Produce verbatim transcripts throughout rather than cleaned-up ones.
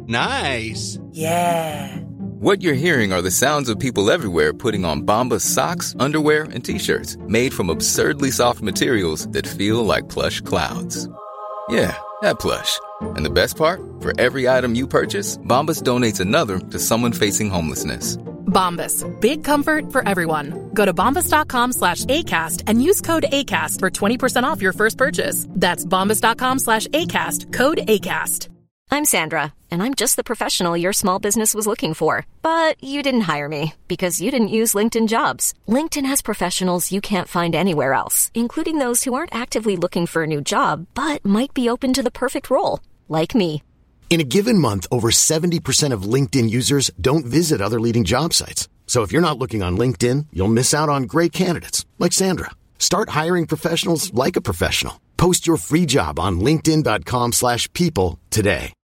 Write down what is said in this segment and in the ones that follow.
Nice. Yeah. What you're hearing are the sounds of people everywhere putting on Bombas socks, underwear, and T-shirts made from absurdly soft materials that feel like plush clouds. Yeah, that plush. And the best part? For every item you purchase, Bombas donates another to someone facing homelessness. Bombas. Big comfort for everyone. Go to bombas.com slash ACAST and use code ACAST for twenty percent off your first purchase. That's bombas.com slash ACAST. Code ACAST. I'm Sandra, and I'm just the professional your small business was looking for. But you didn't hire me because you didn't use LinkedIn Jobs. LinkedIn has professionals you can't find anywhere else, including those who aren't actively looking for a new job, but might be open to the perfect role, like me. In a given month, over seventy percent of LinkedIn users don't visit other leading job sites. So if you're not looking on LinkedIn, you'll miss out on great candidates like Sandra. Start hiring professionals like a professional. Post your free job on linkedin.com slash people today.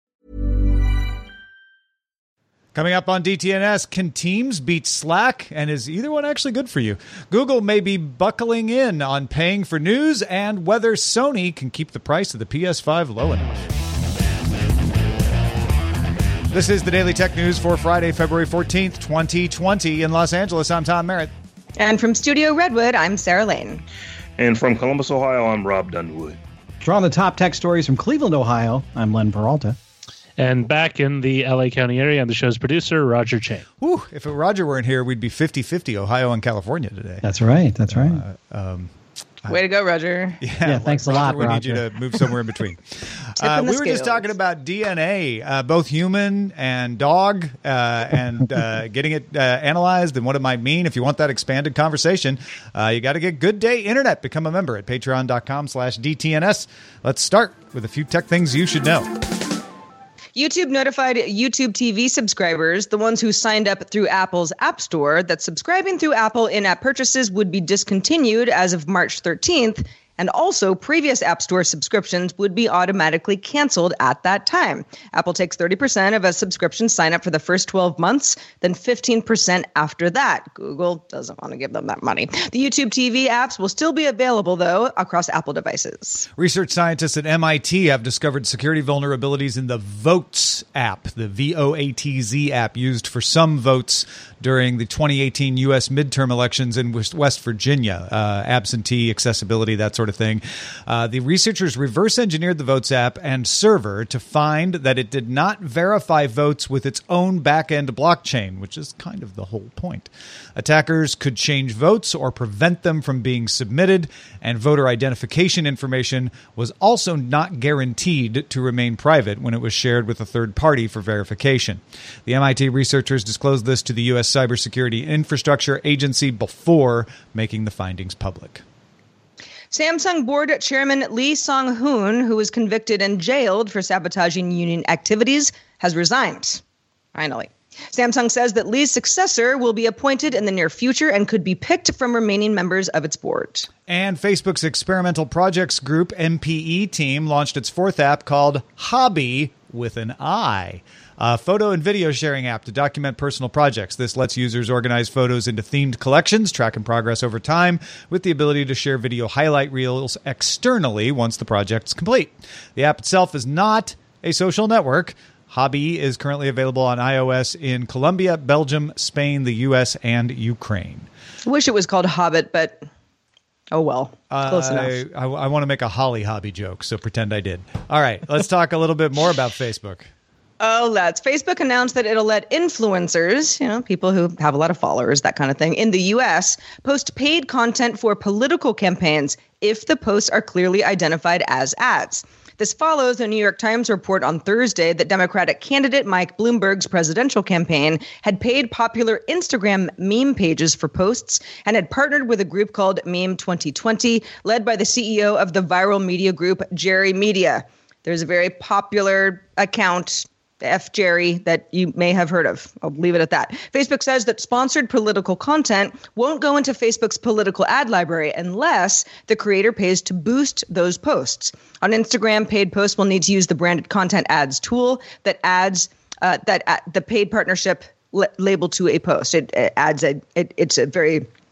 Coming up on D T N S, can Teams beat Slack? And is either one actually good for you? Google may be buckling in on paying for news, and whether Sony can keep the price of the P S five low enough. This is the Daily Tech News for Friday, February fourteenth, twenty twenty. In Los Angeles, I'm Tom Merritt. And from Studio Redwood, I'm Sarah Lane. And from Columbus, Ohio, I'm Rob Dunwood. Drawing the top tech stories from Cleveland, Ohio, I'm Len Peralta. And back in the L A County area, I'm the show's producer, Roger Chang. Whew, if Roger weren't here, we'd be fifty-fifty Ohio and California today. That's right. That's right. Uh, um, Way to go, Roger. Yeah, yeah thanks Roger, a lot, we Roger. need you to move somewhere in between. uh, we were just talking about D N A, uh, both human and dog, uh, and uh, getting it uh, analyzed and what it might mean. If you want that expanded conversation, uh, you got to get Good Day Internet. Become a member at patreon.com slash DTNS. Let's start with a few tech things you should know. YouTube notified YouTube T V subscribers, the ones who signed up through Apple's App Store, that subscribing through Apple in-app purchases would be discontinued as of March thirteenth, and also previous App Store subscriptions would be automatically canceled at that time. Apple takes thirty percent of a subscription sign-up for the first twelve months, then fifteen percent after that. Google doesn't want to give them that money. The YouTube T V apps will still be available, though, across Apple devices. Research scientists at M I T have discovered security vulnerabilities in the Votes app, the V O A T Z app used for some votes during the twenty eighteen U S midterm elections in West Virginia. Uh, absentee, accessibility, that sort of thing. Uh, the researchers reverse engineered the Votes app and server to find that it did not verify votes with its own back-end blockchain, which is kind of the whole point. Attackers could change votes or prevent them from being submitted, and voter identification information was also not guaranteed to remain private when it was shared with a third party for verification. The M I T researchers disclosed this to the U S Cybersecurity Infrastructure Agency before making the findings public. Samsung board chairman Lee Sung-hoon, who was convicted and jailed for sabotaging union activities, has resigned. Finally. Samsung says that Lee's successor will be appointed in the near future and could be picked from remaining members of its board. And Facebook's Experimental Projects Group, M P E team, launched its fourth app called Hobby with an I, a photo and video sharing app to document personal projects. This lets users organize photos into themed collections, tracking progress over time, with the ability to share video highlight reels externally once the project's complete. The app itself is not a social network. Hobby is currently available on iOS in Colombia, Belgium, Spain, the U S, and Ukraine. I wish it was called Hobbit, but oh well. Close uh, enough. I, I, I want to make a Holly Hobby joke, so pretend I did. All right, let's talk a little bit more about Facebook. Oh, let's. Facebook announced that it'll let influencers, you know, people who have a lot of followers, that kind of thing, in the U S, post paid content for political campaigns if the posts are clearly identified as ads. This follows a New York Times report on Thursday that Democratic candidate Mike Bloomberg's presidential campaign had paid popular Instagram meme pages for posts and had partnered with a group called Meme twenty twenty, led by the C E O of the viral media group, Jerry Media. There's a very popular account, F Jerry, that you may have heard of. I'll leave it at that. Facebook says that sponsored political content won't go into Facebook's political ad library unless the creator pays to boost those posts. On Instagram, paid posts will need to use the branded content ads tool that adds uh, that uh, the paid partnership l- label to a post. It, it adds a it, it's a very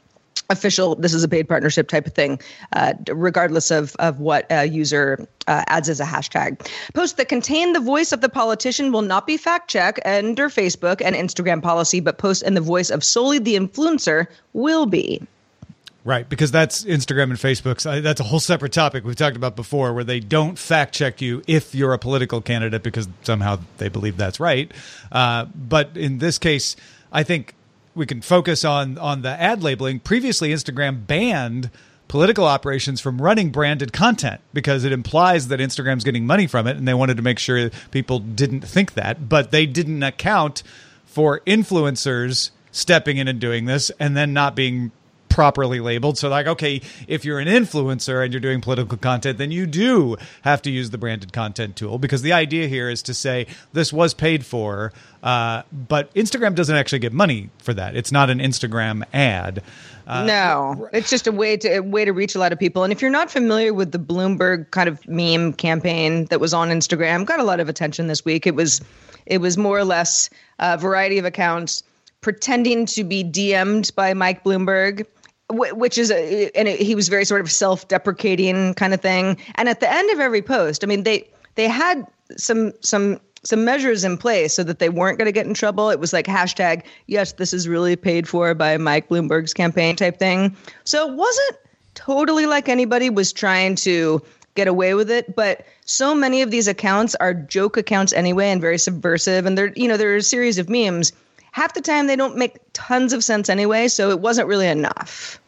official, this is a paid partnership type of thing, uh, regardless of, of what a user uh, adds as a hashtag. Posts that contain the voice of the politician will not be fact-checked under Facebook and Instagram policy, but posts in the voice of solely the influencer will be. Right, because that's Instagram and Facebook's. That's a whole separate topic we've talked about before, where they don't fact-check you if you're a political candidate because somehow they believe that's right. Uh, but in this case, I think we can focus on on the ad labeling. Previously, Instagram banned political operations from running branded content because it implies that Instagram's getting money from it, and they wanted to make sure people didn't think that. But they didn't account for influencers stepping in and doing this and then not being properly labeled. So like, okay, if you're an influencer and you're doing political content, then you do have to use the branded content tool, because the idea here is to say this was paid for, uh, but Instagram doesn't actually get money for that. It's not an Instagram ad. Uh, no, it's just a way to a way to reach a lot of people. And if you're not familiar with the Bloomberg kind of meme campaign that was on Instagram, got a lot of attention this week. It was it was more or less a variety of accounts pretending to be D M'd by Mike Bloomberg, which is, a, and it, he was very sort of self-deprecating kind of thing. And at the end of every post, I mean, they they had some some some measures in place so that they weren't going to get in trouble. It was like hashtag, yes, this is really paid for by Mike Bloomberg's campaign type thing. So it wasn't totally like anybody was trying to get away with it. But so many of these accounts are joke accounts anyway and very subversive. And they're, you know, there are a series of memes. Half the time, they don't make tons of sense anyway, so it wasn't really enough.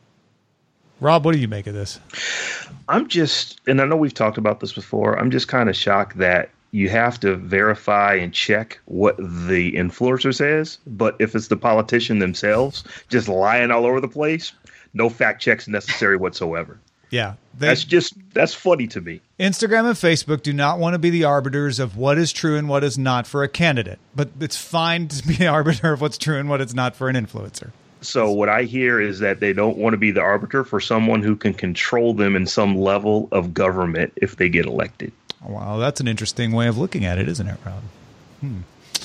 Rob, what do you make of this? I'm just, and I know we've talked about this before, I'm just kind of shocked that you have to verify and check what the influencer says, but if it's the politician themselves just lying all over the place, no fact checks necessary whatsoever. Yeah. They, that's just, that's funny to me. Instagram and Facebook do not want to be the arbiters of what is true and what is not for a candidate, but it's fine to be the arbiter of what's true and what is not for an influencer. So what I hear is that they don't want to be the arbiter for someone who can control them in some level of government if they get elected. Wow, that's an interesting way of looking at it, isn't it, Rob? Hmm.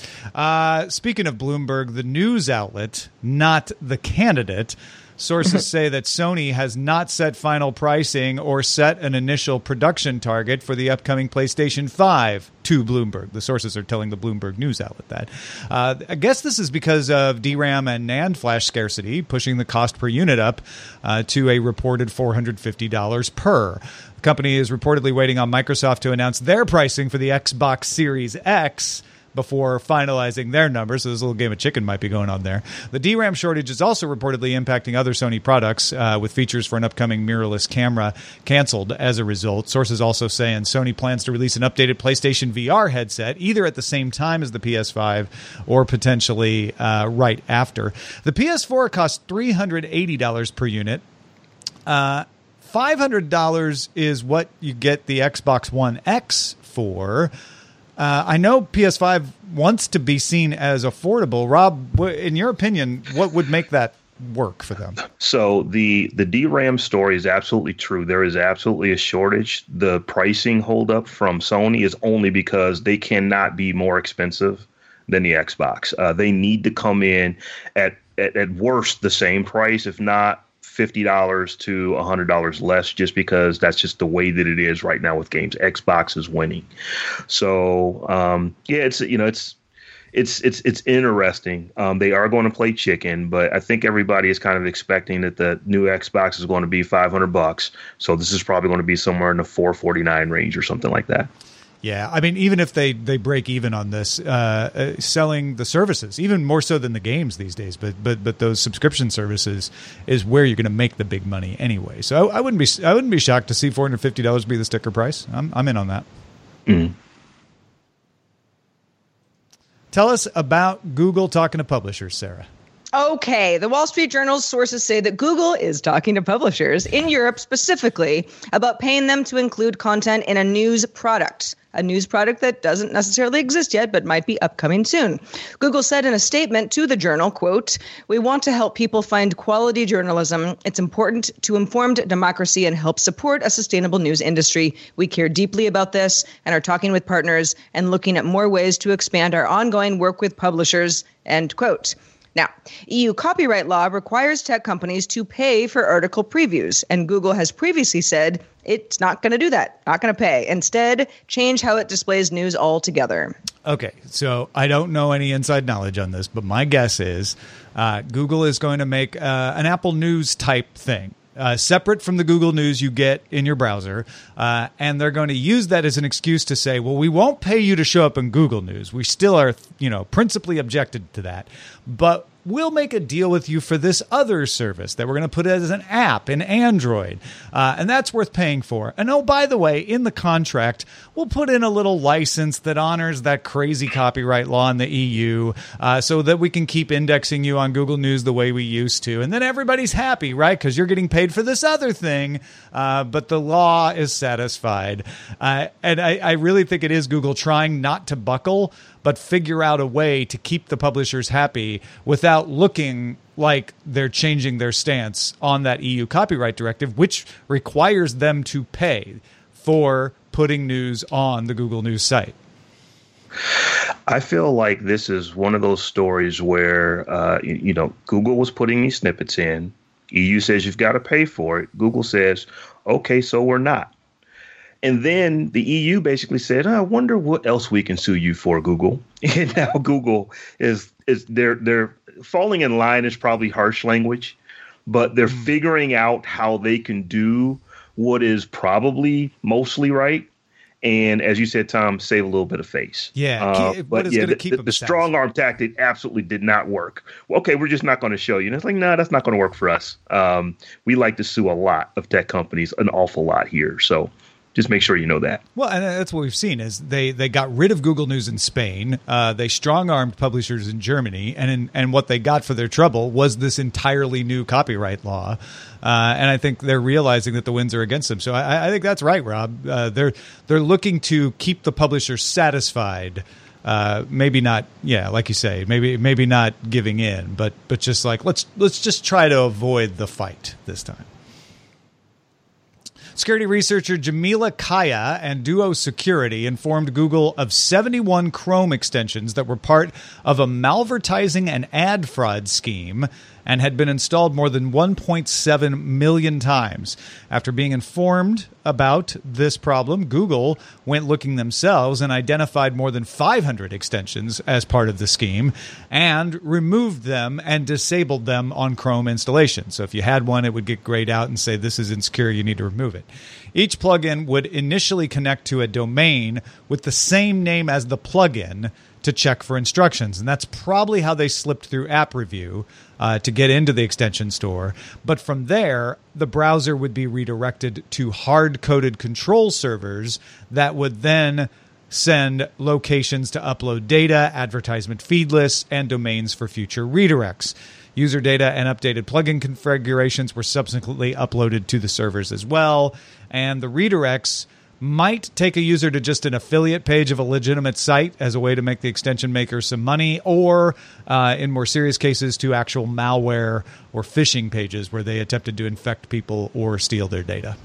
Uh, speaking of Bloomberg, the news outlet, not the candidate, sources say that Sony has not set final pricing or set an initial production target for the upcoming PlayStation five to Bloomberg. The sources are telling the Bloomberg news outlet that. Uh, I guess this is because of D RAM and NAND flash scarcity, pushing the cost per unit up uh, to a reported four hundred fifty dollars per. The company is reportedly waiting on Microsoft to announce their pricing for the Xbox Series X before finalizing their numbers. So this little game of chicken might be going on there. The D RAM shortage is also reportedly impacting other Sony products, uh, with features for an upcoming mirrorless camera canceled as a result. Sources also saying Sony plans to release an updated PlayStation V R headset either at the same time as the P S five or potentially uh, right after. The P S four costs three hundred eighty dollars per unit. Uh, five hundred dollars is what you get the Xbox One X for. Uh, I know P S five wants to be seen as affordable. Rob, in your opinion, what would make that work for them? So the the D RAM story is absolutely true. There is absolutely a shortage. The pricing holdup from Sony is only because they cannot be more expensive than the Xbox. Uh, they need to come in at, at at worst the same price, if not fifty dollars to one hundred dollars less, just because that's just the way that it is right now with games. Xbox is winning. So, um, yeah, it's, you know, it's, it's, it's, it's interesting. Um, they are going to play chicken, but I think everybody is kind of expecting that the new Xbox is going to be five hundred bucks. So this is probably going to be somewhere in the four forty-nine range or something like that. Yeah, I mean, even if they, they break even on this, uh, uh, selling the services, even more so than the games these days, but but but those subscription services is where you're going to make the big money anyway. So I, I wouldn't be I wouldn't be shocked to see four hundred fifty dollars be the sticker price. I'm I'm in on that. Mm. Tell us about Google talking to publishers, Sarah. Okay, the Wall Street Journal's sources say that Google is talking to publishers in Europe specifically about paying them to include content in a news product, a news product that doesn't necessarily exist yet, but might be upcoming soon. Google said in a statement to the Journal, quote, "We want to help people find quality journalism. It's important to informed democracy and help support a sustainable news industry. We care deeply about this and are talking with partners and looking at more ways to expand our ongoing work with publishers," end quote. Now, E U copyright law requires tech companies to pay for article previews, and Google has previously said it's not going to do that, not going to pay. Instead, change how it displays news altogether. Okay, so I don't know any inside knowledge on this, but my guess is uh, Google is going to make uh, an Apple News type thing. Uh, separate from the Google News you get in your browser, uh, and they're going to use that as an excuse to say, well, we won't pay you to show up in Google News. We still are, you know, principally objected to that, but we'll make a deal with you for this other service that we're going to put as an app in Android, uh, and that's worth paying for. And oh, by the way, in the contract, we'll put in a little license that honors that crazy copyright law in the E U uh, so that we can keep indexing you on Google News the way we used to. And then everybody's happy, right? Because you're getting paid for this other thing, uh, but the law is satisfied. Uh, and I, I really think it is Google trying not to buckle, but figure out a way to keep the publishers happy without looking like they're changing their stance on that E U copyright directive, which requires them to pay for putting news on the Google News site. I feel like this is one of those stories where, uh, you, you know, Google was putting these snippets in. E U says you've got to pay for it. Google says, okay, so we're not. And then the E U basically said, oh, I wonder what else we can sue you for, Google. And now Google is is they're they're falling in line is probably harsh language, but they're mm. figuring out how they can do what is probably mostly right. And as you said, Tom, save a little bit of face. Yeah, uh, but yeah, the, the, the strong arm tactic absolutely did not work. Well, okay, we're just not going to show you. And it's like, no, nah, that's not going to work for us. Um, we like to sue a lot of tech companies, an awful lot here. So just make sure you know that. Well, and that's what we've seen is they, they got rid of Google News in Spain. Uh, they strong-armed publishers in Germany. And in, and what they got for their trouble was this entirely new copyright law. Uh, and I think they're realizing that the winds are against them. So I, I think that's right, Rob. Uh, they're they're looking to keep the publisher satisfied. Uh, maybe not, yeah, like you say, maybe maybe not giving in, but but just like let's let's just try to avoid the fight this time. Security researcher Jamila Kaya and Duo Security informed Google of seventy-one Chrome extensions that were part of a malvertising and ad fraud scheme and had been installed more than one point seven million times. After being informed about this problem, Google went looking themselves and identified more than five hundred extensions as part of the scheme and removed them and disabled them on Chrome installations. So if you had one, it would get grayed out and say, this is insecure, you need to remove it. Each plugin would initially connect to a domain with the same name as the plugin to check for instructions. And that's probably how they slipped through App Review uh, to get into the extension store. But from there, the browser would be redirected to hard-coded control servers that would then send locations to upload data, advertisement feed lists, and domains for future redirects. User data and updated plugin configurations were subsequently uploaded to the servers as well. And the redirects might take a user to just an affiliate page of a legitimate site as a way to make the extension maker some money, or uh, in more serious cases, to actual malware or phishing pages where they attempted to infect people or steal their data.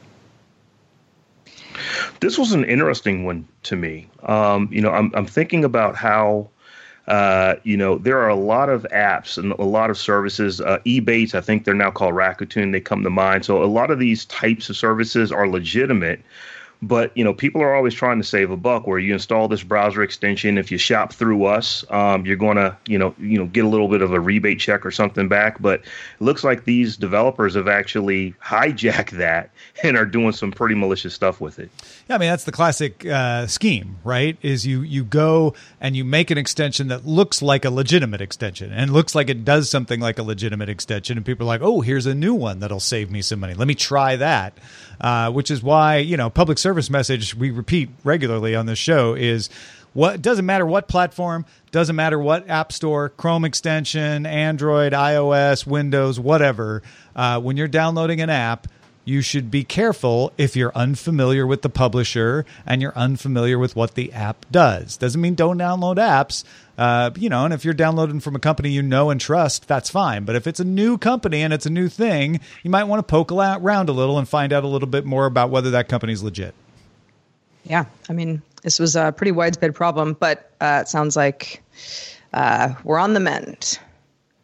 This was an interesting one to me. Um, you know, I'm, I'm thinking about how, uh, you know, there are a lot of apps and a lot of services. Uh, Ebates, I think they're now called Rakuten. They come to mind. So a lot of these types of services are legitimate. But, you know, people are always trying to save a buck where you install this browser extension. If you shop through us, um, you're going to, you know, you know, get a little bit of a rebate check or something back. But it looks like these developers have actually hijacked that and are doing some pretty malicious stuff with it. Yeah, I mean, that's the classic uh, scheme, right? Is you, you go and you make an extension that looks like a legitimate extension and looks like it does something like a legitimate extension. And people are like, oh, here's a new one that'll save me some money. Let me try that. Uh, which is why, you know, public service message we repeat regularly on this show is what doesn't matter what platform, doesn't matter what app store, Chrome extension, Android, iOS, Windows, whatever. Uh, when you're downloading an app, you should be careful if you're unfamiliar with the publisher and you're unfamiliar with what the app does. Doesn't mean don't download apps. Uh, you know, and if you're downloading from a company you know and trust, that's fine. But if it's a new company and it's a new thing, you might want to poke around a little and find out a little bit more about whether that company's legit. Yeah, I mean, this was a pretty widespread problem, but uh, it sounds like uh, we're on the mend.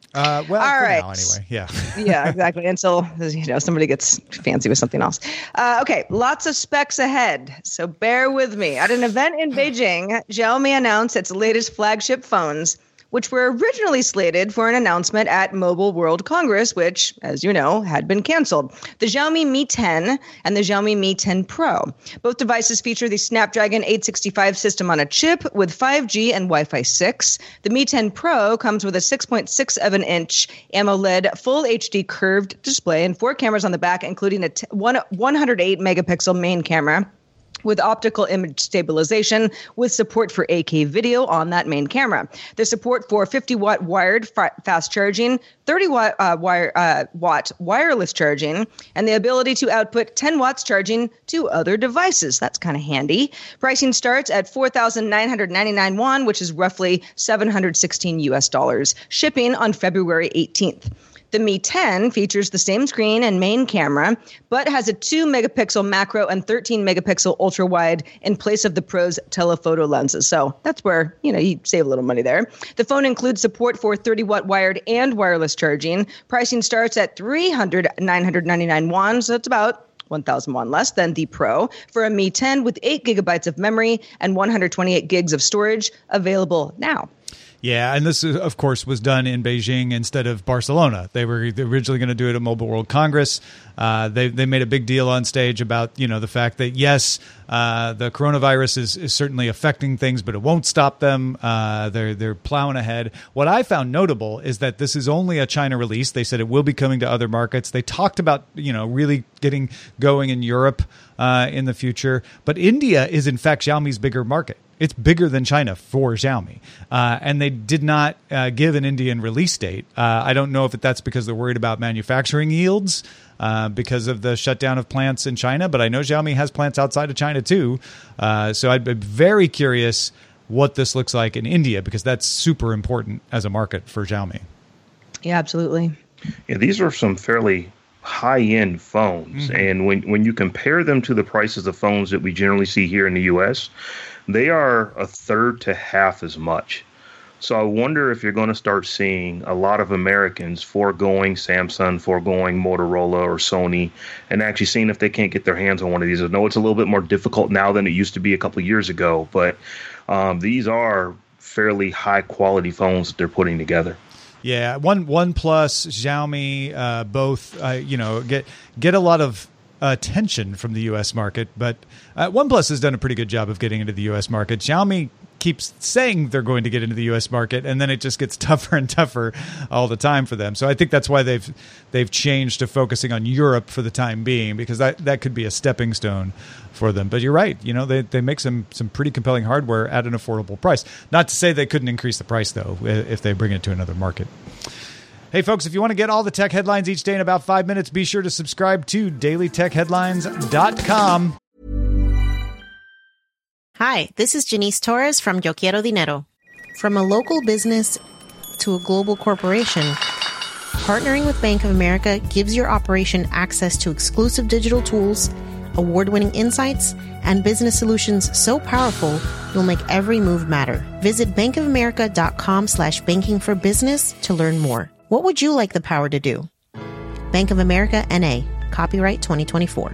Uh, well, All for right. now, anyway, yeah. Yeah, exactly. Until, you know, somebody gets fancy with something else. Uh, okay, lots of specs ahead, so bear with me. At an event in Beijing, Xiaomi announced its latest flagship phones, which were originally slated for an announcement at Mobile World Congress, which, as you know, had been canceled. The Xiaomi Mi ten and the Xiaomi Mi ten Pro. Both devices feature the Snapdragon eight sixty-five system on a chip with five G and Wi-Fi six. The Mi ten Pro comes with a six point six seven inch AMOLED Full H D curved display and four cameras on the back, including a t- one, one hundred eight megapixel main camera with optical image stabilization, with support for eight K video on that main camera. There's support for fifty watt wired fa- fast charging, thirty watt uh, wire uh, watt wireless charging, and the ability to output ten watts charging to other devices. That's kind of handy. Pricing starts at four thousand nine hundred ninety-nine won, which is roughly seven hundred sixteen U S dollars. Shipping on February eighteenth. The Mi ten features the same screen and main camera, but has a two megapixel macro and thirteen megapixel ultra wide in place of the Pro's telephoto lenses. So that's where, you know, you save a little money there. The phone includes support for thirty watt wired and wireless charging. Pricing starts at three hundred nine hundred ninety-nine won, so it's about one thousand won less than the Pro, for a Mi ten with eight gigabytes of memory and one hundred twenty-eight gigs of storage, available now. Yeah, and this, of course, was done in Beijing instead of Barcelona. They were originally going to do it at Mobile World Congress. Uh, they they made a big deal on stage about, you know, the fact that, yes, uh, the coronavirus is, is certainly affecting things, but it won't stop them. Uh, they're they're plowing ahead. What I found notable is that this is only a China release. They said it will be coming to other markets. They talked about, you know, really getting going in Europe uh, in the future. But India is, in fact, Xiaomi's bigger market. It's bigger than China for Xiaomi. Uh, and they did not uh, give an Indian release date. Uh, I don't know if that's because they're worried about manufacturing yields uh, because of the shutdown of plants in China. But I know Xiaomi has plants outside of China, too. Uh, so I'd be very curious what this looks like in India, because that's super important as a market for Xiaomi. Yeah, absolutely. Yeah, these are some fairly high-end phones. Mm-hmm. And when, when you compare them to the prices of phones that we generally see here in the U S, they are a third to half as much. So I wonder if you're going to start seeing a lot of Americans foregoing Samsung, foregoing Motorola or Sony, and actually seeing if they can't get their hands on one of these. I know it's a little bit more difficult now than it used to be a couple of years ago, but um, these are fairly high-quality phones that they're putting together. Yeah, One OnePlus, Xiaomi, uh, both, uh, you know, get get a lot of attention from the U S market, but uh, OnePlus has done a pretty good job of getting into the U S market. Xiaomi keeps saying they're going to get into the U S market, and then it just gets tougher and tougher all the time for them. So I think that's why they've they've changed to focusing on Europe for the time being, because that, that could be a stepping stone for them. But you're right, you know, they they make some some pretty compelling hardware at an affordable price. Not to say they couldn't increase the price, though, if they bring it to another market. Hey, folks, if you want to get all the tech headlines each day in about five minutes, be sure to subscribe to daily tech headlines dot com. Hi, this is Janice Torres from Yo Quiero Dinero. From a local business to a global corporation, partnering with Bank of America gives your operation access to exclusive digital tools, award-winning insights, and business solutions so powerful you'll make every move matter. Visit bankofamerica.com slash banking for business to learn more. What would you like the power to do? Bank of America, N A. Copyright twenty twenty-four.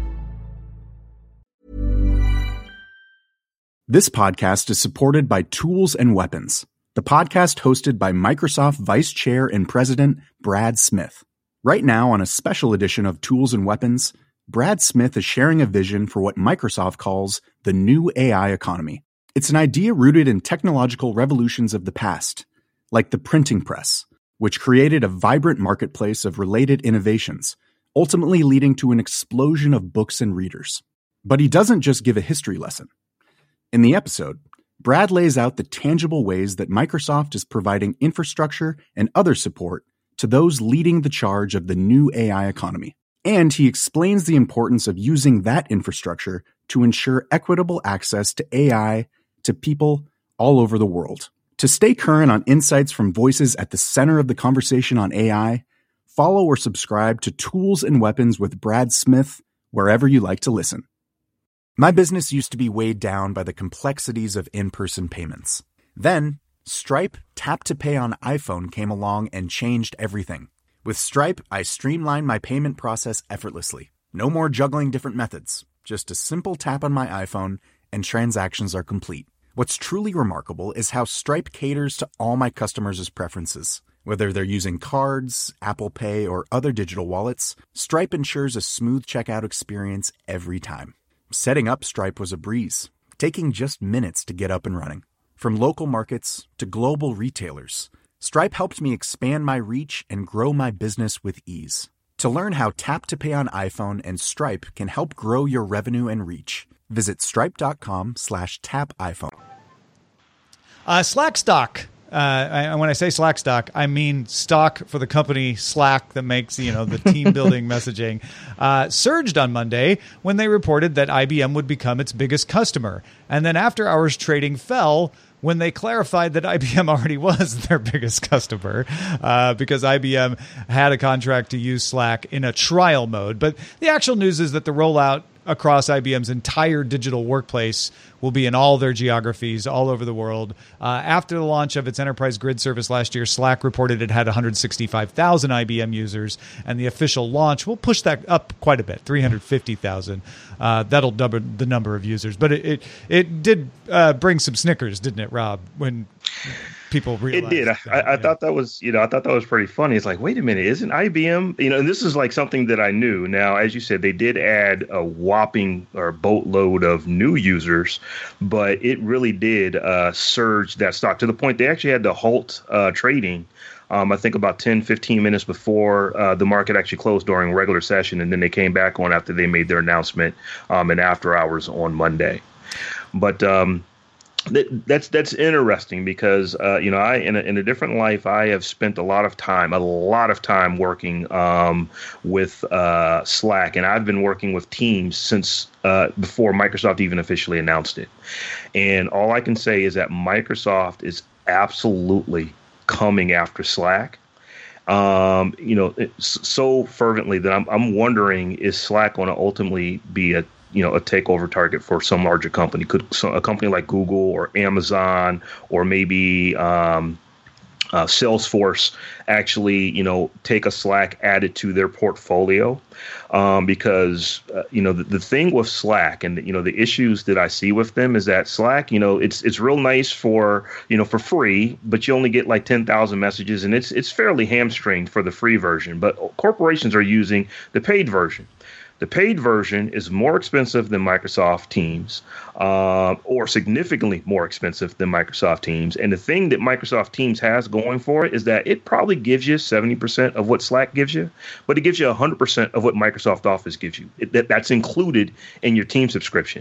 This podcast is supported by Tools and Weapons, the podcast hosted by Microsoft Vice Chair and President Brad Smith. Right now, on a special edition of Tools and Weapons, Brad Smith is sharing a vision for what Microsoft calls the new A I economy. It's an idea rooted in technological revolutions of the past, like the printing press, which created a vibrant marketplace of related innovations, ultimately leading to an explosion of books and readers. But he doesn't just give a history lesson. In the episode, Brad lays out the tangible ways that Microsoft is providing infrastructure and other support to those leading the charge of the new A I economy. And he explains the importance of using that infrastructure to ensure equitable access to A I to people all over the world. To stay current on insights from voices at the center of the conversation on A I, follow or subscribe to Tools and Weapons with Brad Smith wherever you like to listen. My business used to be weighed down by the complexities of in-person payments. Then, Stripe Tap to Pay on iPhone came along and changed everything. With Stripe, I streamlined my payment process effortlessly. No more juggling different methods. Just a simple tap on my iPhone and transactions are complete. What's truly remarkable is how Stripe caters to all my customers' preferences. Whether they're using cards, Apple Pay, or other digital wallets, Stripe ensures a smooth checkout experience every time. Setting up Stripe was a breeze, taking just minutes to get up and running. From local markets to global retailers, Stripe helped me expand my reach and grow my business with ease. To learn how Tap to Pay on iPhone and Stripe can help grow your revenue and reach, visit stripe.com slash tap iPhone. Uh, Slack stock. Uh, I, when I say Slack stock, I mean stock for the company Slack that makes, you know, the team building messaging, uh, surged on Monday when they reported that I B M would become its biggest customer. And then after hours trading fell when they clarified that I B M already was their biggest customer, uh, because I B M had a contract to use Slack in a trial mode. But the actual news is that the rollout across I B M's entire digital workplace will be in all their geographies all over the world. Uh, after the launch of its enterprise grid service last year, Slack reported it had one hundred sixty-five thousand I B M users, and the official launch will push that up quite a bit, three hundred fifty thousand. Uh, that'll double the number of users. But it it, it did uh, bring some snickers, didn't it, Rob, when people realized it did. that, I, I yeah. thought that was, you know, I thought that was pretty funny. It's like, wait a minute, isn't I B M, you know, and this is like something that I knew. Now, as you said, they did add a whopping or boatload of new users, but it really did uh, surge that stock to the point they actually had to halt uh, trading. Um, I think about ten, fifteen minutes before uh, the market actually closed during regular session. And then they came back on after they made their announcement um, and after hours on Monday. But um, th- that's that's interesting because, uh, you know, I in a, in a different life, I have spent a lot of time, a lot of time working um, with uh, Slack. And I've been working with Teams since uh, before Microsoft even officially announced it. And all I can say is that Microsoft is absolutely coming after Slack, um, you know, so fervently that I'm I'm wondering, is Slack going to ultimately be a you know a takeover target for some larger company? Could so a company like Google or Amazon or maybe um, uh, Salesforce actually you know take a Slack, add it to their portfolio? Um, because, uh, you know, the, the thing with Slack and, you know, the issues that I see with them is that Slack, you know, it's it's real nice for, you know, for free, but you only get like ten thousand messages and it's it's fairly hamstringed for the free version. But corporations are using the paid version. The paid version is more expensive than Microsoft Teams, uh, or significantly more expensive than Microsoft Teams. And the thing that Microsoft Teams has going for it is that it probably gives you seventy percent of what Slack gives you, but it gives you one hundred percent of what Microsoft Office gives you. It, that, that's included in your team subscription.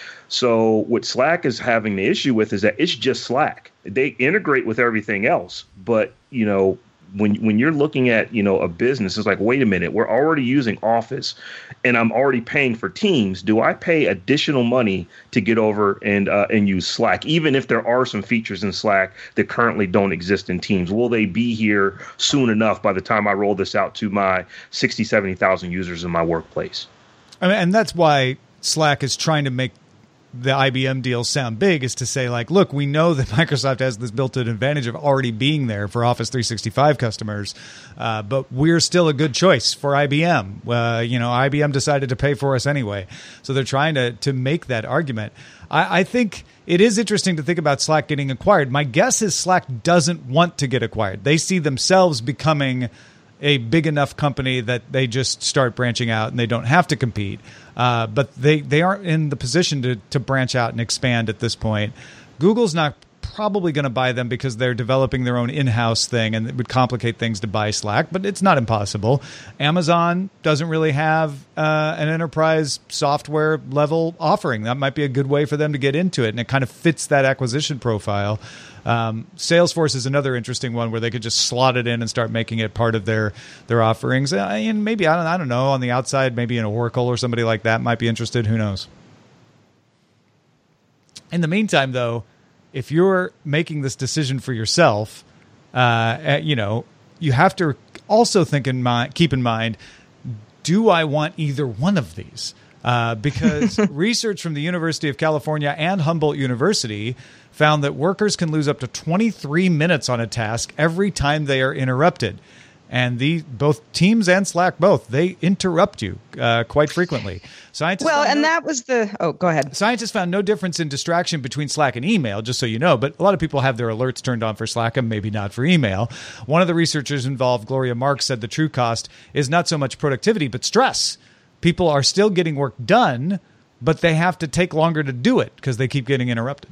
So what Slack is having the issue with is that it's just Slack. They integrate with everything else, but, you know, When when you're looking at, you know, a business, it's like, wait a minute, we're already using Office and I'm already paying for Teams. Do I pay additional money to get over and uh, and use Slack, even if there are some features in Slack that currently don't exist in Teams? Will they be here soon enough by the time I roll this out to my sixty, seventy thousand users in my workplace? I mean, and that's why Slack is trying to make the I B M deal sound big, is to say, like, look, we know that Microsoft has this built-in advantage of already being there for Office three sixty-five customers, uh, but we're still a good choice for I B M. Uh, you know, I B M decided to pay for us anyway. So they're trying to to make that argument. I, I think it is interesting to think about Slack getting acquired. My guess is Slack doesn't want to get acquired. They see themselves becoming a big enough company that they just start branching out and they don't have to compete. Uh, but they, they aren't in the position to, to branch out and expand at this point. Google's not probably going to buy them because they're developing their own in-house thing and it would complicate things to buy Slack, but it's not impossible. Amazon doesn't really have uh, an enterprise software level offering. That might be a good way for them to get into it, and it kind of fits that acquisition profile. Um, Salesforce is another interesting one where they could just slot it in and start making it part of their their offerings. Uh, and maybe, I don't, I don't know, on the outside, maybe an Oracle or somebody like that might be interested. Who knows? In the meantime, though, if you're making this decision for yourself, uh, you know, you have to also think in mind, keep in mind, do I want either one of these? uh, because research from the University of California and Humboldt University found that workers can lose up to twenty-three minutes on a task every time they are interrupted. And the both Teams and Slack, both, they interrupt you uh, quite frequently. Scientists well, and no, that was the – oh, go ahead. Scientists found no difference in distraction between Slack and email, just so you know. But a lot of people have their alerts turned on for Slack and maybe not for email. One of the researchers involved, Gloria Marks, said the true cost is not so much productivity but stress. People are still getting work done, but they have to take longer to do it because they keep getting interrupted.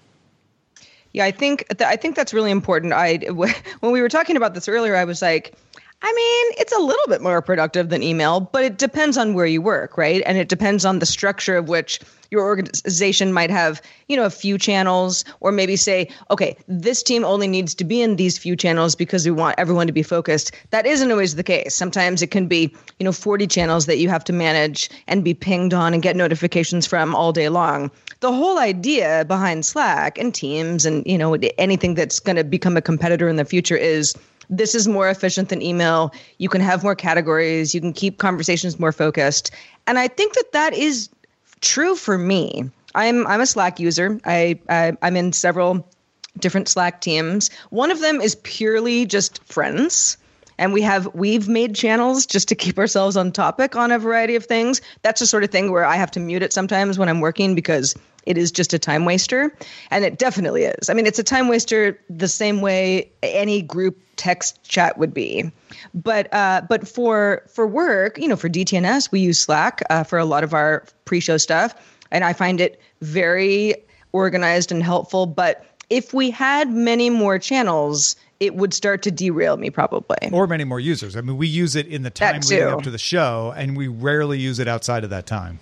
Yeah, I think th- I think that's really important. I when we were talking about this earlier, I was like, I mean, it's a little bit more productive than email, but it depends on where you work, right? And it depends on the structure of which your organization might have, you know, a few channels, or maybe say, okay, this team only needs to be in these few channels because we want everyone to be focused. That isn't always the case. Sometimes it can be, you know, forty channels that you have to manage and be pinged on and get notifications from all day long. The whole idea behind Slack and Teams and, you know, anything that's going to become a competitor in the future is this is more efficient than email. You can have more categories. You can keep conversations more focused. And I think that that is true for me. I'm I'm a Slack user. I, I I'm in several different Slack teams. One of them is purely just friends. And we have we've made channels just to keep ourselves on topic on a variety of things. That's the sort of thing where I have to mute it sometimes when I'm working because it is just a time waster. And it definitely is. I mean, it's a time waster the same way any group text chat would be. But uh, but for for work, you know, for D T N S, we use Slack uh, for a lot of our pre-show stuff. And I find it very organized and helpful. But if we had many more channels, it would start to derail me probably. Or many more users. I mean, we use it in the time leading up to the show, and we rarely use it outside of that time.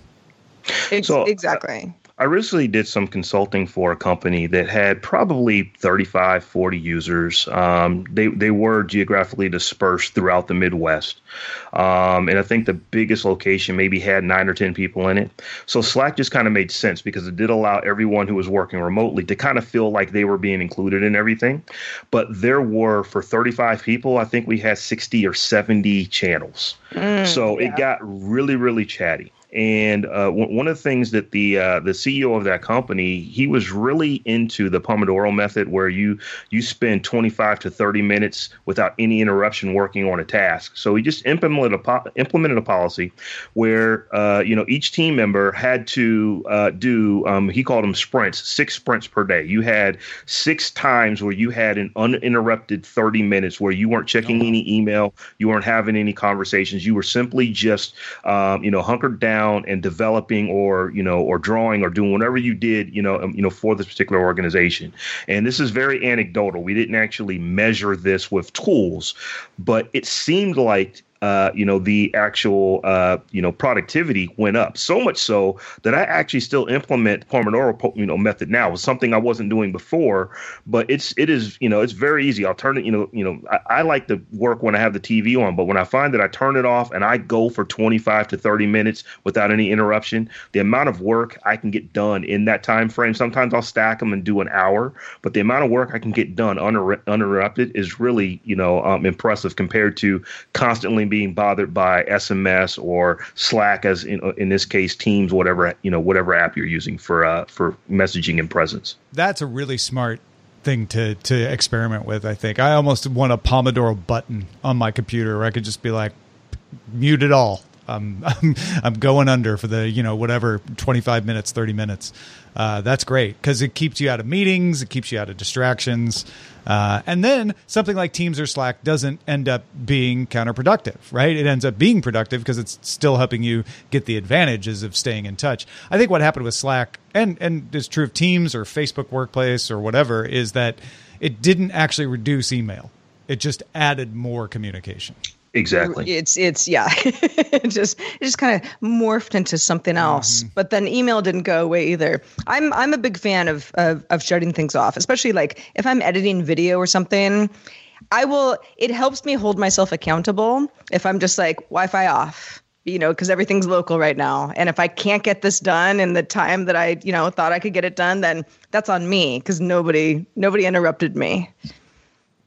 Ex- so, exactly. I recently did some consulting for a company that had probably thirty-five, forty users. Um, they, they were geographically dispersed throughout the Midwest. Um, and I think the biggest location maybe had nine or ten people in it. So Slack just kind of made sense because it did allow everyone who was working remotely to kind of feel like they were being included in everything. But there were, for thirty-five people, I think we had sixty or seventy channels. Mm, so yeah. It got really, really chatty. And uh, w- one of the things that the uh, the C E O of that company, he was really into the Pomodoro method, where you you spend twenty-five to thirty minutes without any interruption working on a task. So he just implemented a po- implemented a policy where uh, you know each team member had to uh, do um, he called them sprints, six sprints per day. You had six times where you had an uninterrupted thirty minutes where you weren't checking any email, you weren't having any conversations, you were simply just um, you know hunkered down and developing, or you know, or drawing, or doing whatever you did, you know, um, you know, for this particular organization. And this is very anecdotal. We didn't actually measure this with tools, but it seemed like Uh, you know, the actual, uh, you know, productivity went up so much so that I actually still implement Pomodoro, you know, method now. It was something I wasn't doing before, but it's, it is, you know, it's very easy. I'll turn it, you know, you know, I, I like to work when I have the T V on, but when I find that I turn it off and I go for twenty-five to thirty minutes without any interruption, the amount of work I can get done in that time frame, sometimes I'll stack them and do an hour, but the amount of work I can get done uninter- uninterrupted is really, you know, um, impressive compared to constantly being bothered by S M S or Slack, as in, in this case, Teams, whatever, you know, whatever app you're using for uh, for messaging and presence. That's a really smart thing to to experiment with, I think. I almost want a Pomodoro button on my computer where I could just be like, mute it all. Um, I'm, I'm going under for the, you know, whatever, twenty-five minutes, thirty minutes. Uh, that's great because it keeps you out of meetings. It keeps you out of distractions. Uh, and then something like Teams or Slack doesn't end up being counterproductive, right? It ends up being productive because it's still helping you get the advantages of staying in touch. I think what happened with Slack, and, and it's true of Teams or Facebook Workplace or whatever, is that it didn't actually reduce email. It just added more communication. Exactly. It's it's yeah. it just it just kind of morphed into something else. Mm-hmm. But then email didn't go away either. I'm I'm a big fan of, of of shutting things off, especially like if I'm editing video or something. I will. It helps me hold myself accountable if I'm just like Wi-Fi off, you know, because everything's local right now. And if I can't get this done in the time that I, you know, thought I could get it done, then that's on me because nobody nobody interrupted me.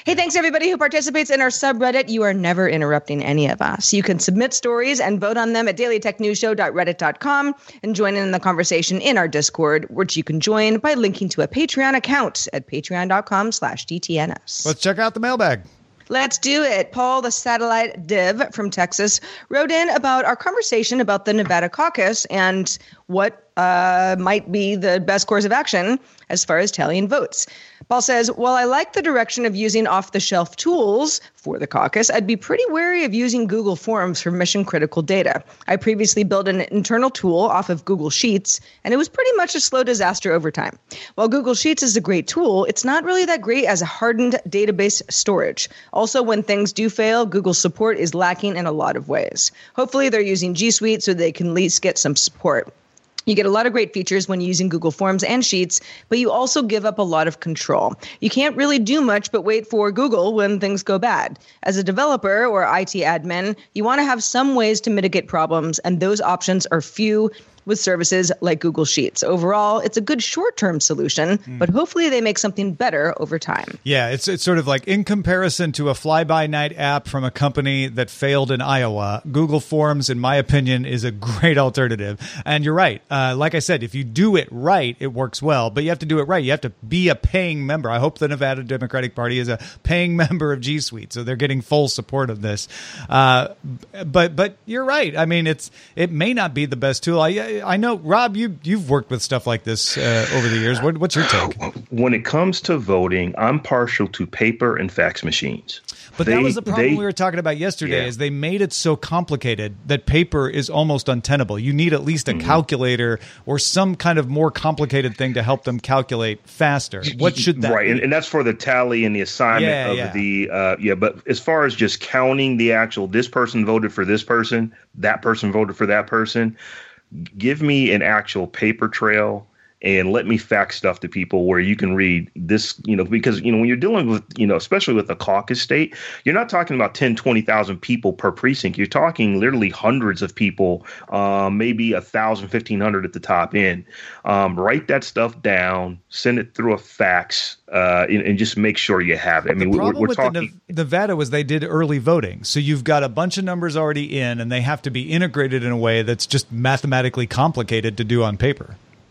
Hey, thanks everybody who participates in our subreddit. You are never interrupting any of us. You can submit stories and vote on them at daily tech news show dot reddit dot com and join in the conversation in our Discord, which you can join by linking to a Patreon account at patreon dot com slash D T N S. Let's check out the mailbag. Let's do it. Paul, the satellite div from Texas, wrote in about our conversation about the Nevada caucus and what uh, might be the best course of action as far as tallying votes. Paul says, while I like the direction of using off-the-shelf tools for the caucus, I'd be pretty wary of using Google Forms for mission-critical data. I previously built an internal tool off of Google Sheets, and it was pretty much a slow disaster over time. While Google Sheets is a great tool, it's not really that great as a hardened database storage. Also, when things do fail, Google support is lacking in a lot of ways. Hopefully, they're using G Suite so they can at least get some support. You get a lot of great features when using Google Forms and Sheets, but you also give up a lot of control. You can't really do much but wait for Google when things go bad. As a developer or I T admin, you want to have some ways to mitigate problems, and those options are few with services like Google Sheets. Overall, it's a good short-term solution, mm. but hopefully they make something better over time. Yeah, it's it's sort of like in comparison to a fly-by-night app from a company that failed in Iowa, Google Forms, in my opinion, is a great alternative. And you're right. Uh, like I said, if you do it right, it works well. But you have to do it right. You have to be a paying member. I hope the Nevada Democratic Party is a paying member of G Suite, so they're getting full support of this. Uh, but but you're right. I mean, it's it may not be the best tool. I I know, Rob, you, you've worked with stuff like this uh, over the years. What, what's your take? When it comes to voting, I'm partial to paper and fax machines. But they, that was the problem they, we were talking about yesterday, yeah. is they made it so complicated that paper is almost untenable. You need at least a mm-hmm. calculator or some kind of more complicated thing to help them calculate faster. What should that right. be? And, and that's for the tally and the assignment yeah, of yeah. the uh, – yeah, but as far as just counting the actual this person voted for this person, that person voted for that person – give me an actual paper trail and let me fax stuff to people where you can read this, you know, because, you know, when you're dealing with, you know, especially with the caucus state, you're not talking about ten, twenty thousand people per precinct. You're talking literally hundreds of people, um, maybe a thousand, fifteen hundred at the top end. Um, write that stuff down, send it through a fax, uh, and, and just make sure you have it. I mean, the problem we're, we're with talking. the Nevada was they did early voting. So you've got a bunch of numbers already in, and they have to be integrated in a way that's just mathematically complicated to do on paper.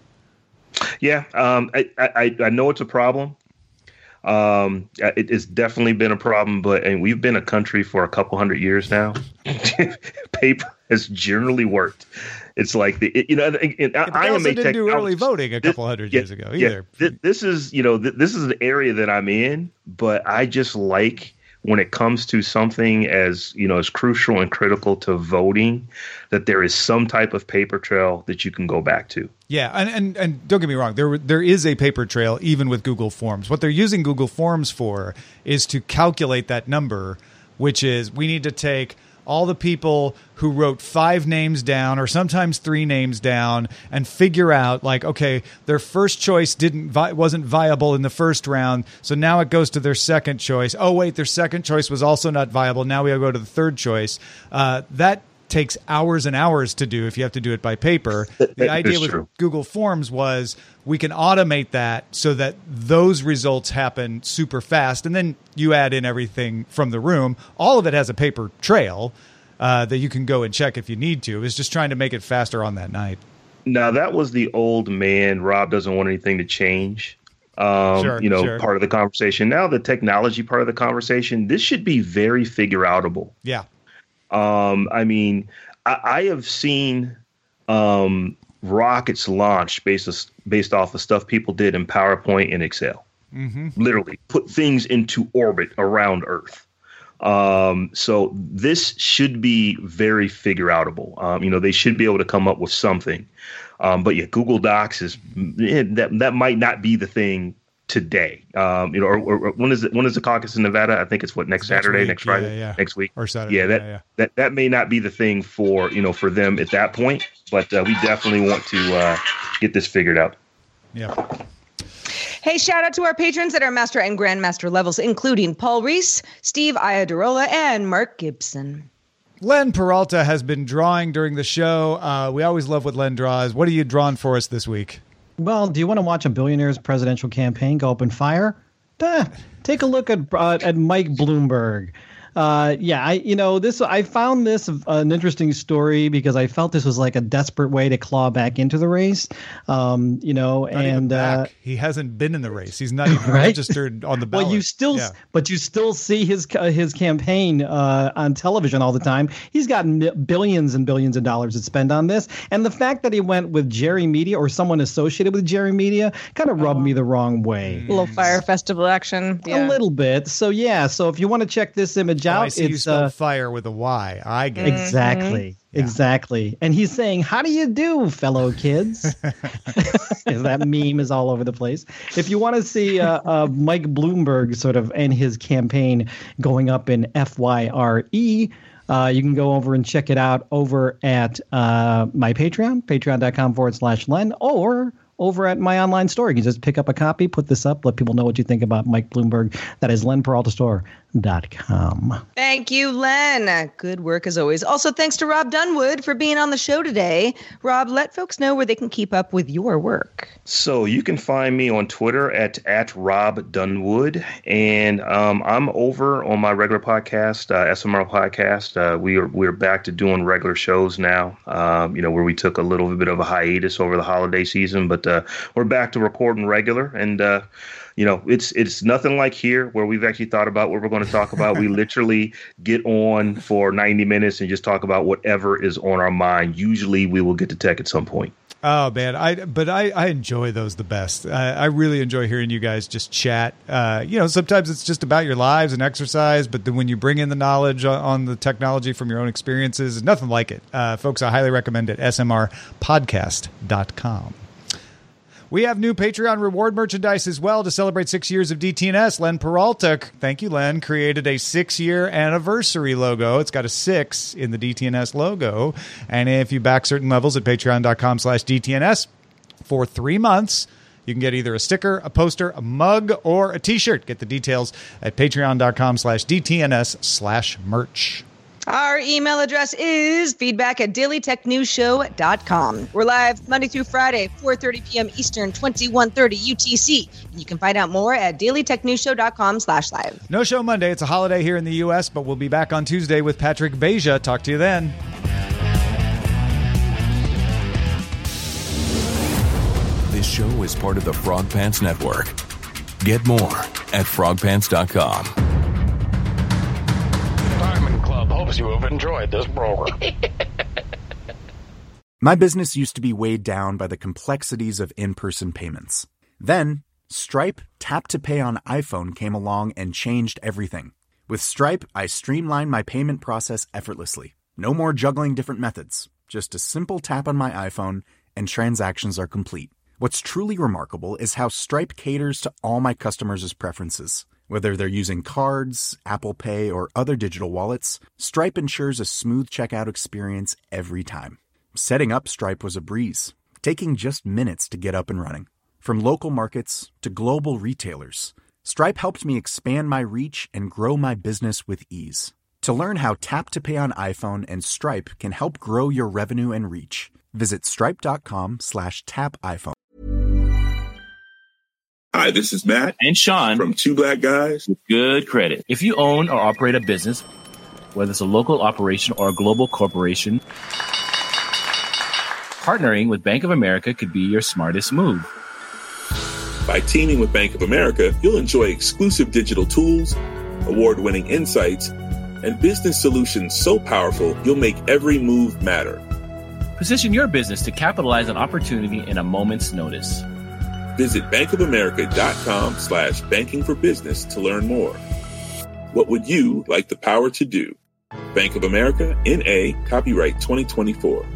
Yeah, um, I, I I know it's a problem. Um, it, it's definitely been a problem, but and we've been a country for a couple hundred years now. Paper has generally worked. It's like the it, you know. It, it, yeah, I also didn't tech, do early voting a couple this, hundred yeah, years ago yeah, either. Th- this is you know th- this is an area that I'm in, but I just like when it comes to something as, you know, as crucial and critical to voting, that there is some type of paper trail that you can go back to. Yeah, and, and and don't get me wrong, there there is a paper trail even with Google Forms. What they're using Google Forms for is to calculate that number, which is we need to take all the people who wrote five names down or sometimes three names down and figure out like, okay, their first choice didn't vi- wasn't viable in the first round. So now it goes to their second choice. Oh, wait, their second choice was also not viable. Now we go to the third choice. Uh, that takes hours and hours to do if you have to do it by paper. The idea with true. Google Forms was we can automate that so that those results happen super fast. And then you add in everything from the room. All of it has a paper trail uh, that you can go and check if you need to. It's just trying to make it faster on that night. Now, that was the old man, Rob doesn't want anything to change. Um, sure, you know, sure. part of the conversation. Now, the technology part of the conversation, this should be very figure outable. Yeah. Um, I mean, I, I have seen um, rockets launched based, of, based off of stuff people did in PowerPoint and Excel. Mm-hmm. Literally put things into orbit around Earth. Um, so this should be very figure outable. Um, you know, they should be able to come up with something. Um, but yeah, Google Docs is that that might not be the thing today. Um, you know, or, or when is it? When is the caucus in Nevada? I think it's what next, next Saturday, week, next Friday, yeah, yeah. next week, or Saturday. Yeah, that, yeah, yeah. that that may not be the thing for you know for them at that point. But uh, we definitely want to uh, get this figured out. Yeah. Hey, shout out to our patrons at our Master and Grandmaster levels, including Paul Reese, Steve Iadarola, and Mark Gibson. Len Peralta has been drawing during the show. Uh, we always love what Len draws. What are you drawing for us this week? Well, do you want to watch a billionaire's presidential campaign go up in fire? uh, take a look at uh, at Mike Bloomberg. Uh, yeah, I you know this. I found this an interesting story because I felt this was like a desperate way to claw back into the race. Um, you know, not and uh, he hasn't been in the race. He's not even right? registered on the ballot. Well, you still, yeah. but you still see his uh, his campaign uh, on television all the time. He's got mi- billions and billions of dollars to spend on this, and the fact that he went with Jerry Media or someone associated with Jerry Media kind of rubbed oh. me the wrong way. A little Fire Festival action, a yeah. little bit. So yeah, so if you want to check this image out, oh, I see it's you spelled uh, fire with a Y. I get it. Exactly. Yeah. Exactly. And he's saying, how do you do, fellow kids? That meme is all over the place. If you want to see uh, uh, Mike Bloomberg sort of and his campaign going up in F Y R E, uh, you can go over and check it out over at uh, my Patreon, patreon.com forward slash Len, or over at my online store. You can just pick up a copy, put this up, let people know what you think about Mike Bloomberg. That is len peralta store dot com. Thank you, Len. Good work as always. Also, thanks to Rob Dunwood for being on the show today. Rob, let folks know where they can keep up with your work. So you can find me on Twitter at, at Rob Dunwood. And um, I'm over on my regular podcast, uh, S M R Podcast. Uh, we are, we're back to doing regular shows now, um, you know, where we took a little bit of a hiatus over the holiday season. But uh, we're back to recording regular. And, uh, you know, it's it's nothing like here where we've actually thought about what we're going to talk about. We literally get on for ninety minutes and just talk about whatever is on our mind. Usually we will get to tech at some point. Oh, man. I But I, I enjoy those the best. I, I really enjoy hearing you guys just chat. Uh, you know, sometimes it's just about your lives and exercise, but then when you bring in the knowledge on, on the technology from your own experiences, nothing like it. Uh, folks, I highly recommend it. S M R podcast dot com. We have new Patreon reward merchandise as well to celebrate six years of D T N S. Len Peralta, thank you, Len, created a six-year anniversary logo. It's got a six in the D T N S logo. And if you back certain levels at patreon.com slash DTNS for three months, you can get either a sticker, a poster, a mug, or a T-shirt. Get the details at patreon.com slash DTNS slash merch. Our email address is feedback at daily tech news show dot com. We're live Monday through Friday, four thirty p.m. Eastern, twenty-one thirty U T C. And you can find out more at daily tech news show dot com slash live. No show Monday. It's a holiday here in the U S, but we'll be back on Tuesday with Patrick Beja. Talk to you then. This show is part of the Frog Pants Network. Get more at frog pants dot com. Hopes you have enjoyed this program. My business used to be weighed down by the complexities of in-person payments. Then, Stripe Tap to Pay on iPhone came along and changed everything. With Stripe, I streamlined my payment process effortlessly. No more juggling different methods. Just a simple tap on my iPhone, and transactions are complete. What's truly remarkable is how Stripe caters to all my customers' preferences. Whether they're using cards, Apple Pay, or other digital wallets, Stripe ensures a smooth checkout experience every time. Setting up Stripe was a breeze, taking just minutes to get up and running. From local markets to global retailers, Stripe helped me expand my reach and grow my business with ease. To learn how Tap to Pay on iPhone and Stripe can help grow your revenue and reach, visit stripe.com slash tap iPhone. Hi, this is Matt and Sean from Two Black Guys with Good Credit. If you own or operate a business, whether it's a local operation or a global corporation, partnering with Bank of America could be your smartest move. By teaming with Bank of America, you'll enjoy exclusive digital tools, award-winning insights, and business solutions so powerful you'll make every move matter. Position your business to capitalize on opportunity in a moment's notice. Visit bankofamerica.com slash banking for business to learn more. What would you like the power to do? Bank of America, N A, copyright twenty twenty-four.